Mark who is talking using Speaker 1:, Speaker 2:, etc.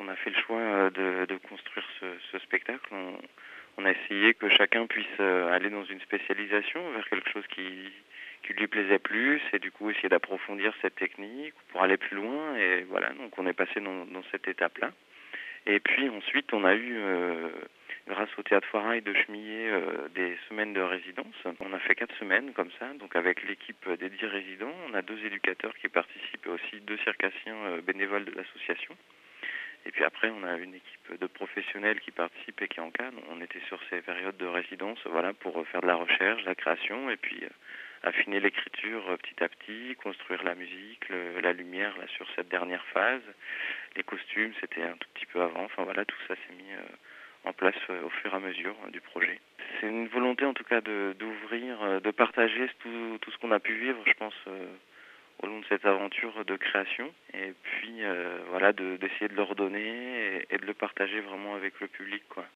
Speaker 1: on a fait le choix de construire ce spectacle, on a essayé que chacun puisse aller dans une spécialisation vers quelque chose qui lui plaisait plus, et du coup essayer d'approfondir cette technique pour aller plus loin. Et voilà, donc on est passé dans cette étape-là. Et puis ensuite, on a eu, grâce au Théâtre Foirail de Chemillé, des semaines de résidence. On a fait 4 semaines comme ça, donc avec l'équipe des 10 résidents. On a 2 éducateurs qui participent et aussi 2 circassiens bénévoles de l'association. Et puis après, on a une équipe de professionnels qui participent et qui encadrent. On était sur ces périodes de résidence, voilà, pour faire de la recherche, de la création, et puis affiner l'écriture petit à petit, construire la musique, la lumière là sur cette dernière phase. Les costumes, c'était un tout petit peu avant. Enfin voilà, tout ça s'est mis en place au fur et à mesure du projet. C'est une volonté en tout cas d'ouvrir, de partager tout ce qu'on a pu vivre, je pense, au long de cette aventure de création. Et puis voilà, d'essayer de le redonner et de le partager vraiment avec le public, quoi.